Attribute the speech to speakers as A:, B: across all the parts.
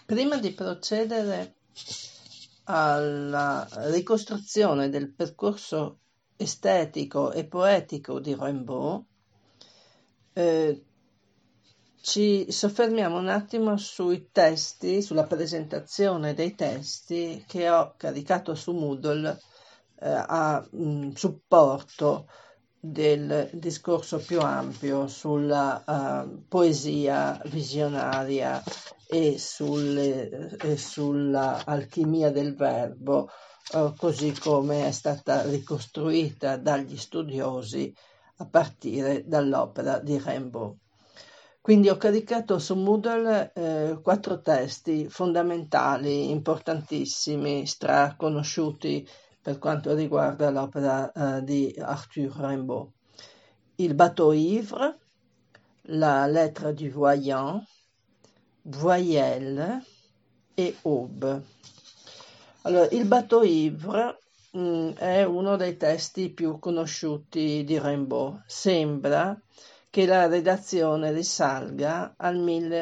A: Prima di procedere alla ricostruzione del percorso estetico e poetico di Rimbaud, ci soffermiamo un attimo sui testi, sulla presentazione dei testi che ho caricato su Moodle a supporto del discorso più ampio sulla poesia visionaria e sulla alchimia del verbo, così come è stata ricostruita dagli studiosi a partire dall'opera di Rimbaud. Quindi ho caricato su Moodle 4 testi fondamentali, importantissimi, straconosciuti per quanto riguarda l'opera di Arthur Rimbaud. Il bateau ivre, la lettre du voyant, voyelle e aube. Allora, il bateau ivre è uno dei testi più conosciuti di Rimbaud. Sembra che la redazione risalga al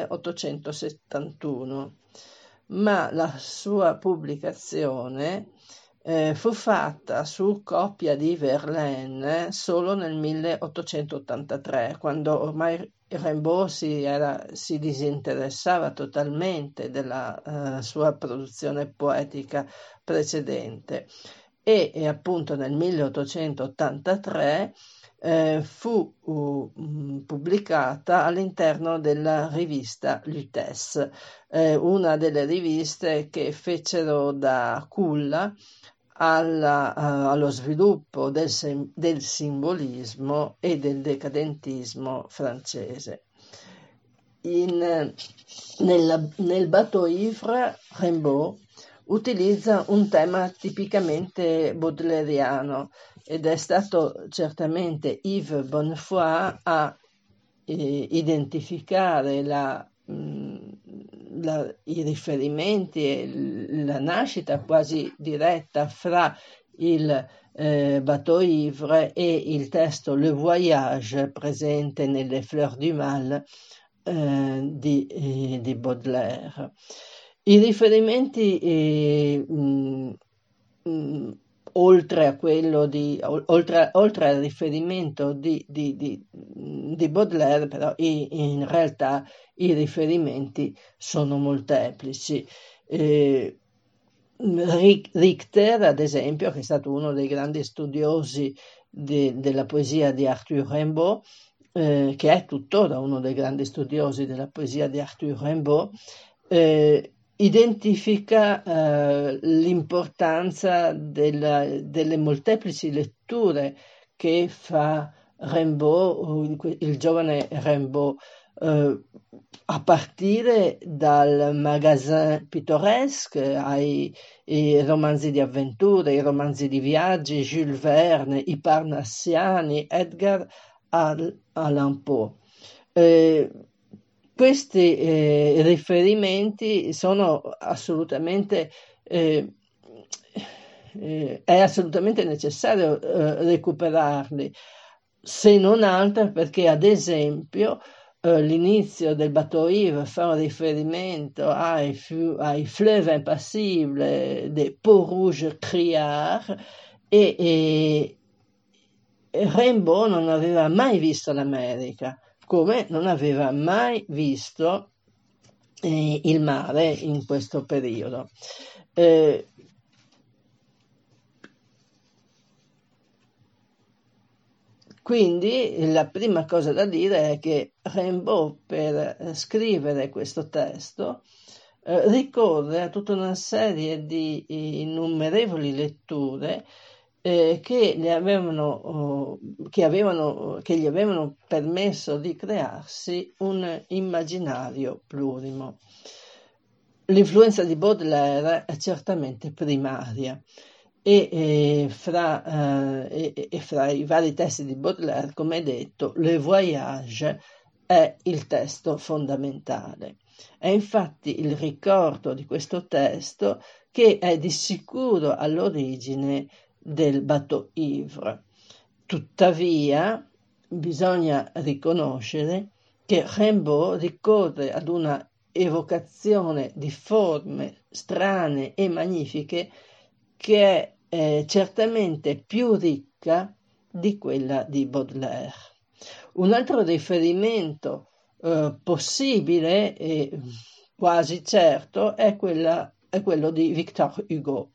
A: 1871, ma la sua pubblicazione fu fatta su copia di Verlaine solo nel 1883, quando ormai Rimbaud si disinteressava totalmente della sua produzione poetica precedente e appunto nel 1883 fu pubblicata all'interno della rivista Lutèce, una delle riviste che fecero da culla allo sviluppo del simbolismo e del decadentismo francese. Nel bateau ivre, Rimbaud utilizza un tema tipicamente baudeleriano ed è stato certamente Yves Bonnefoy a identificare i riferimenti e la nascita quasi diretta fra il bateau ivre e il testo Le Voyage presente nelle Fleurs du Mal di Baudelaire. I riferimenti oltre al riferimento di Baudelaire, però in realtà i riferimenti sono molteplici. Richter, ad esempio, che è stato uno dei grandi studiosi della poesia di Arthur Rimbaud, che è tuttora uno dei grandi studiosi della poesia di Arthur Rimbaud, identifica l'importanza delle molteplici letture che fa Rimbaud, il giovane Rimbaud, a partire dal Magasin pittoresque ai romanzi di avventure, i romanzi di viaggi, Jules Verne, i Parnassiani, Edgar Allan Poe. Questi riferimenti sono assolutamente è assolutamente necessario recuperarli, se non altro perché, ad esempio, l'inizio del bateau ivre fa un riferimento ai fleuves impassibles des Peaux-Rouges criards e Rimbaud non aveva mai visto l'America, come non aveva mai visto il mare in questo periodo. Quindi la prima cosa da dire è che Rimbaud, per scrivere questo testo, ricorre a tutta una serie di innumerevoli letture che gli avevano permesso di crearsi un immaginario plurimo. L'influenza di Baudelaire è certamente primaria e fra i vari testi di Baudelaire, come detto, Le Voyage è il testo fondamentale. È infatti il ricordo di questo testo che è di sicuro all'origine del bateau ivre. Tuttavia, bisogna riconoscere che Rimbaud ricorre ad una evocazione di forme strane e magnifiche che è certamente più ricca di quella di Baudelaire. Un altro riferimento possibile e quasi certo è quello di Victor Hugo.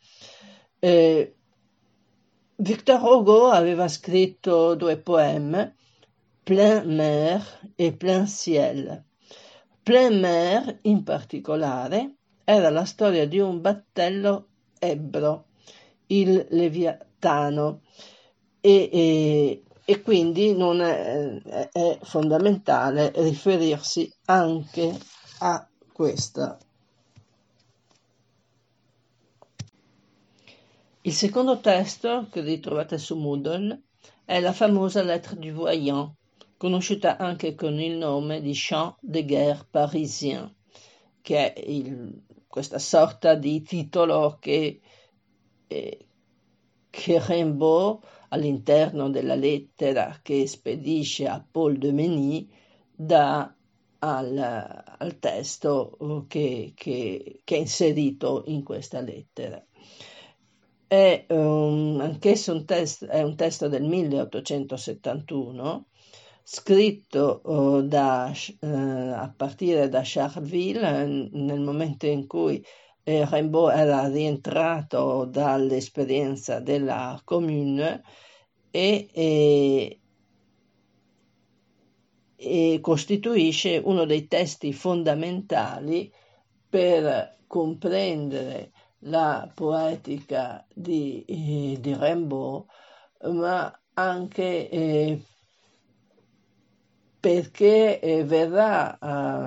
A: Victor Hugo aveva scritto 2 poemi, Plein mer e Plein ciel. Plein mer, in particolare, era la storia di un battello ebbro, il Leviatano, e quindi non è fondamentale riferirsi anche a questa. Il secondo testo che ritrovate su Moodle è la famosa Lettre du Voyant, conosciuta anche con il nome di Chant de guerre parisien, che è questa sorta di titolo che Rimbaud, all'interno della lettera che spedisce a Paul de Meny, dà al testo che è inserito in questa lettera. È anch'esso è un testo del 1871, scritto a partire da Charleville, nel momento in cui Rimbaud era rientrato dall'esperienza della Commune e costituisce uno dei testi fondamentali per comprendere la poetica di Rimbaud, ma anche perché verrà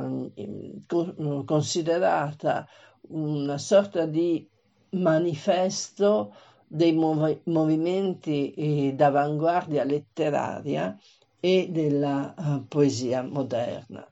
A: considerata una sorta di manifesto dei movimenti d'avanguardia letteraria e della poesia moderna.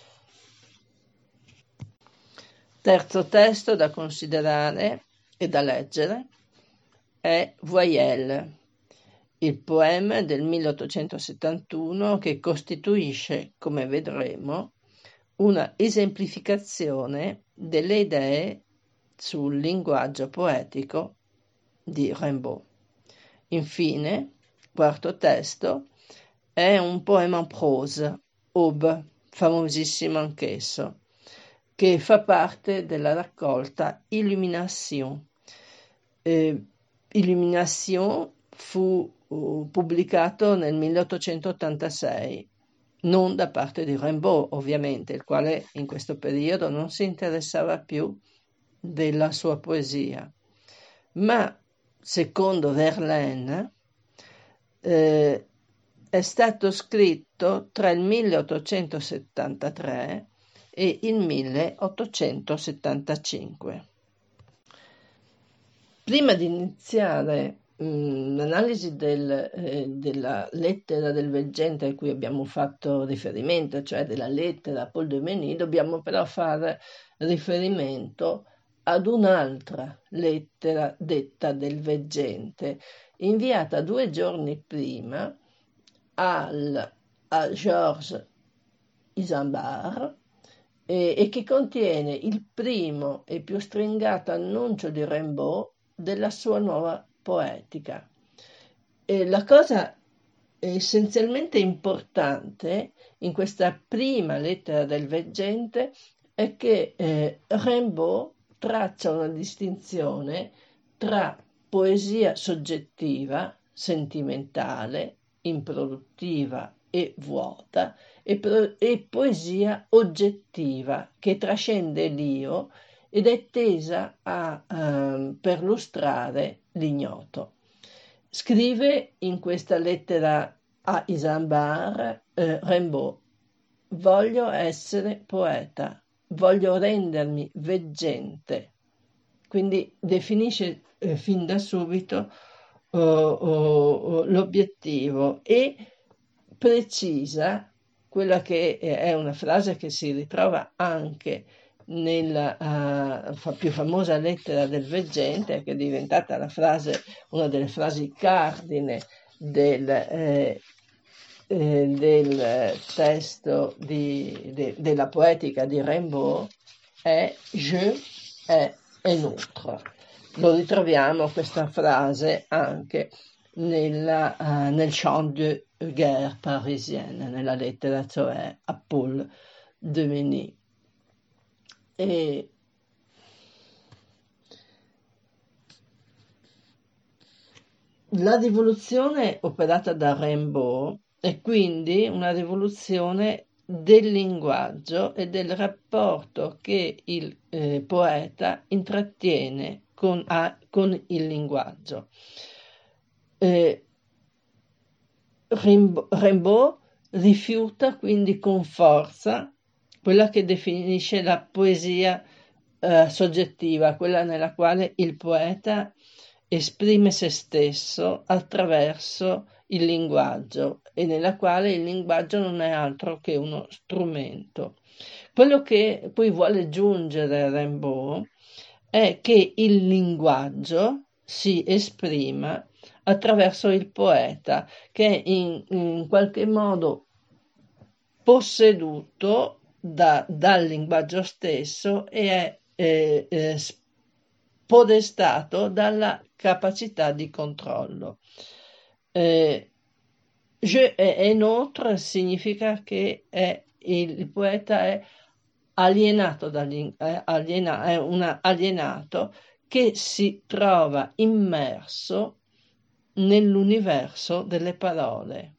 A: Terzo testo da considerare e da leggere è Voyelle, il poema del 1871 che costituisce, come vedremo, una esemplificazione delle idee sul linguaggio poetico di Rimbaud. Infine, quarto testo, è un poema en prose, Aube, famosissimo anch'esso, che fa parte della raccolta Illumination. Illumination fu pubblicato nel 1886, non da parte di Rimbaud, ovviamente, il quale in questo periodo non si interessava più della sua poesia, ma secondo Verlaine è stato scritto tra il 1873 e il 1875. Prima di iniziare l'analisi della lettera del veggente a cui abbiamo fatto riferimento, cioè della lettera a Paul de Meny, dobbiamo però fare riferimento ad un'altra lettera detta del veggente, inviata 2 giorni prima a Georges Isambard, e che contiene il primo e più stringato annuncio di Rimbaud della sua nuova poetica. E la cosa essenzialmente importante in questa prima lettera del veggente è che Rimbaud traccia una distinzione tra poesia soggettiva, sentimentale, improduttiva e vuota, e poesia oggettiva che trascende l'io ed è tesa a perlustrare l'ignoto. Scrive in questa lettera a Isambard Rimbaud: voglio essere poeta, voglio rendermi veggente. Quindi definisce fin da subito l'obiettivo e precisa quella che è una frase che si ritrova anche nella più famosa lettera del veggente, che è diventata una delle frasi cardine del testo della poetica di Rimbaud è Je et un autre. Lo ritroviamo questa frase anche nel chant de guerre parisienne, nella lettera cioè a Paul Demeny. E la rivoluzione operata da Rimbaud è quindi una rivoluzione del linguaggio e del rapporto che il poeta intrattiene con il linguaggio. Rimbaud rifiuta quindi con forza quella che definisce la poesia soggettiva, quella nella quale il poeta esprime se stesso attraverso il linguaggio e nella quale il linguaggio non è altro che uno strumento. Quello che poi vuole giungere Rimbaud è che il linguaggio si esprima attraverso il poeta, che è in qualche modo posseduto dal linguaggio stesso e è spodestato dalla capacità di controllo. Je et un autre significa che il poeta è alienato, è un alienato che si trova immerso nell'universo delle parole.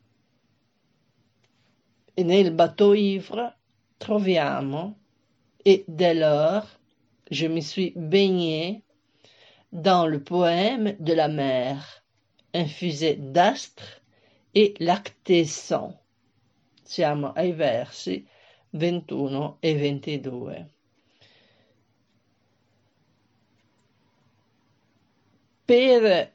A: E nel bateau ivre troviamo et dès lors je me suis baigné dans le poème de la mer, infusé d'astres e lactescent. Siamo ai versi 21 e 22. Per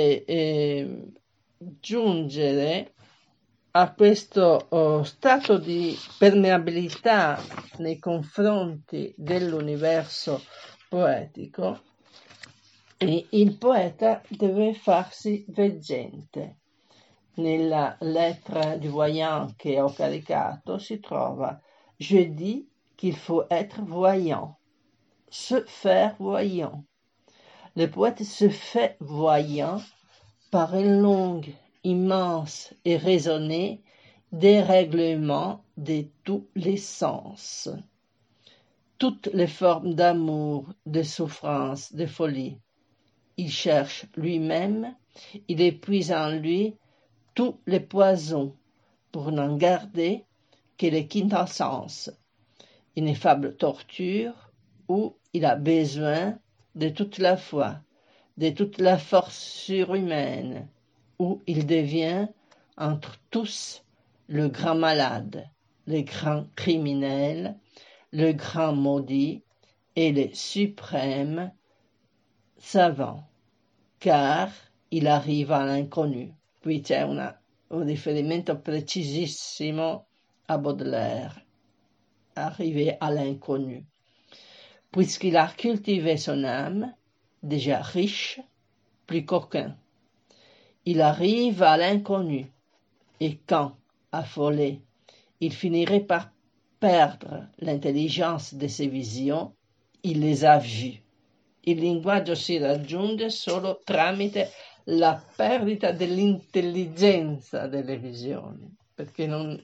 A: giungere a questo stato di permeabilità nei confronti dell'universo poetico, il poeta deve farsi veggente. Nella lettre du voyant che ho caricato si trova Je dis qu'il faut être voyant, se faire voyant. Le poète se fait voyant par une langue immense et raisonnée dérèglement de tous les sens. Toutes les formes d'amour, de souffrance, de folie. Il cherche lui-même, il épuise en lui tous les poisons pour n'en garder que les quintessences. Ineffable torture où il a besoin de toute la foi, de toute la force surhumaine, où il devient entre tous le grand malade, le grand criminel, le grand maudit et le suprême savant, car il arrive à l'inconnu. Qui c'è un riferimento precisissimo a Baudelaire, arrivé à l'inconnu. Puisqu'il a cultivé son âme, déjà riche, plus qu'aucun. Il arrive à l'inconnu, et quand, affolé, il finirait par perdre l'intelligence de ses visions, il les a vues. Il linguaggio si raggiunge solo tramite la perdita dell'intelligenza delle visioni, perché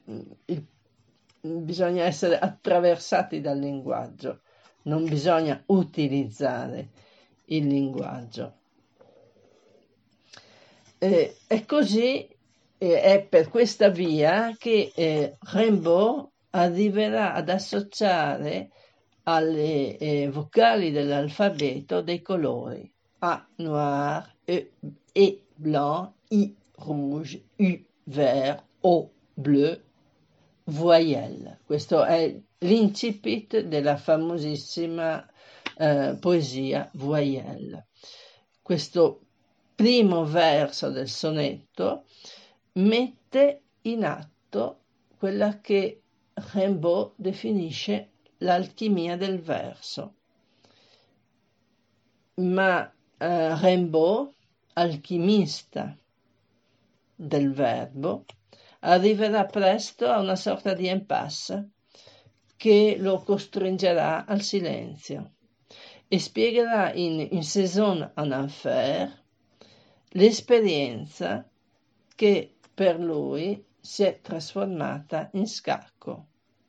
A: bisogna essere attraversati dal linguaggio, non bisogna utilizzare il linguaggio. E così è per questa via che Rimbaud arriverà ad associare alle vocali dell'alfabeto dei colori A noir, E blanc, I rouge, U vert, O bleu, voyelle. Questo è l'incipit della famosissima poesia Voyelle. Questo primo verso del sonetto mette in atto quella che Rimbaud definisce l'alchimia del verso. Ma Rimbaud, alchimista del verbo, arriverà presto a una sorta di impasse che lo costringerà al silenzio e spiegherà in Une saison en enfer l'esperienza che per lui si è trasformata in scacco.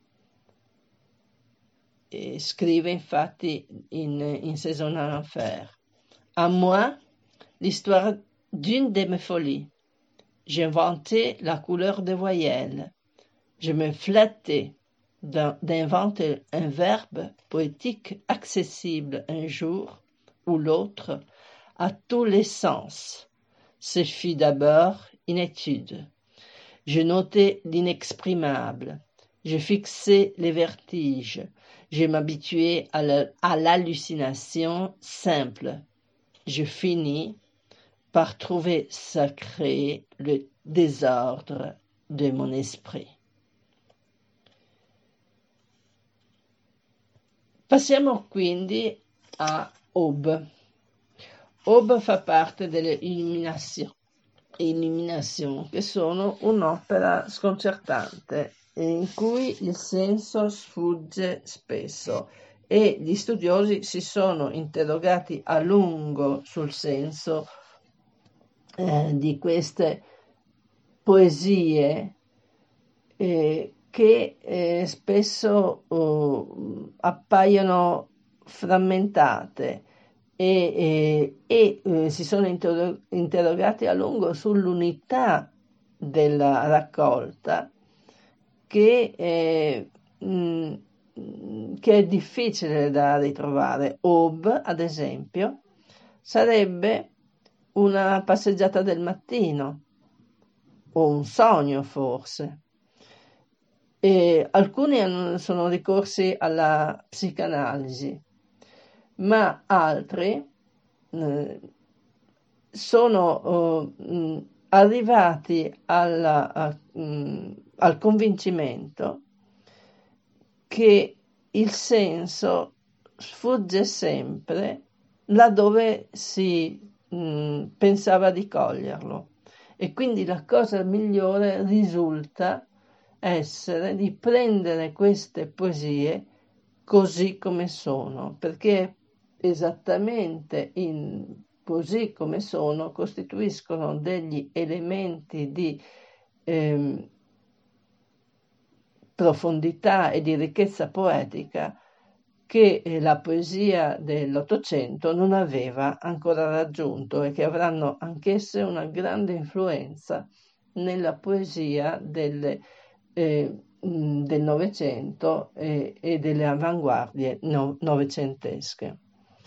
A: E scrive infatti in Saison en enfer: À moi, l'histoire d'une de mes folies. J'inventais la couleur des voyelles. Je me flattais d'inventer un verbe poétique accessible un jour ou l'autre à tous les sens. Ce fut d'abord une étude. Je notais l'inexprimable. Je fixais les vertiges. Je m'habituais à l'hallucination simple. Je finis par trouver sacré le désordre de mon esprit. Passiamo quindi a Aube. Aube fa parte delle Illumination, che sono un'opera sconcertante in cui il senso sfugge spesso e gli studiosi si sono interrogati a lungo sul senso di queste poesie che spesso appaiono frammentate e si sono interrogati a lungo sull'unità della raccolta che è difficile da ritrovare. Aube, ad esempio, sarebbe una passeggiata del mattino o un sogno forse. E alcuni sono ricorsi alla psicanalisi, ma altri sono arrivati al convincimento che il senso sfugge sempre laddove si pensava di coglierlo, e quindi la cosa migliore risulta essere di prendere queste poesie così come sono, perché esattamente così come sono costituiscono degli elementi di profondità e di ricchezza poetica che la poesia dell'Ottocento non aveva ancora raggiunto e che avranno anch'esse una grande influenza nella poesia del Novecento e delle avanguardie novecentesche.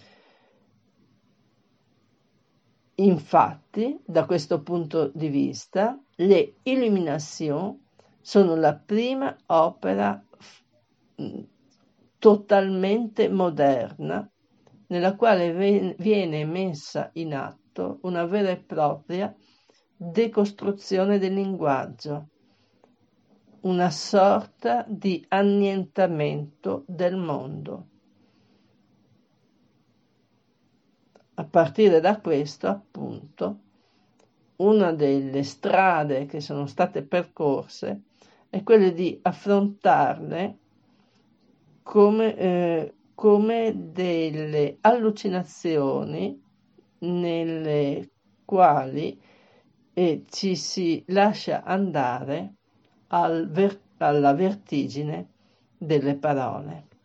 A: Infatti, da questo punto di vista, le Illumination sono la prima opera totalmente moderna nella quale viene messa in atto una vera e propria decostruzione del linguaggio, una sorta di annientamento del mondo. A partire da questo, appunto, una delle strade che sono state percorse è quella di affrontarle come delle allucinazioni nelle quali ci si lascia andare alla vertigine delle parole.